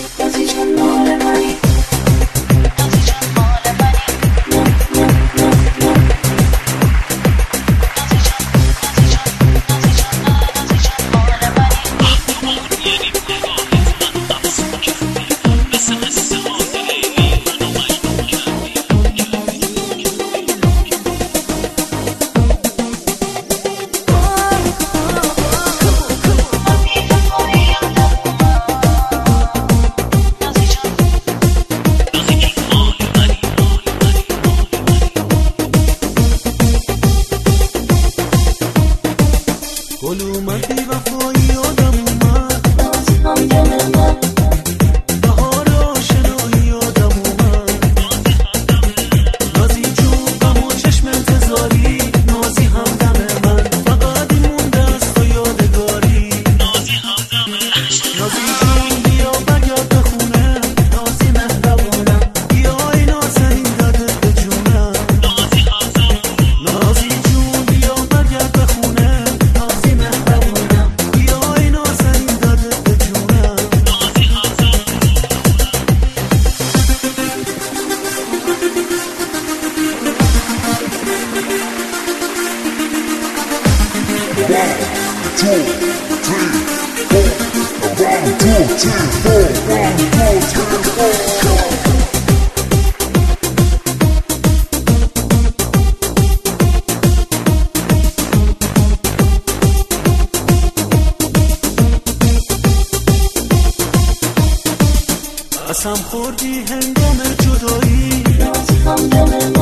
گل اومد بی وفایی آدم اومد بهار آشنایی آدم اومد نازی جون غم و چشم انتظاری نازی همدم من فقط این مونده از تو یادگاری نازی جون بیا برگرد به خونه نازی مهربونم بیا ای نازنین دادت به جونم نازی جون بیا برگرد به خونه قسم خوردی هنگام جدایی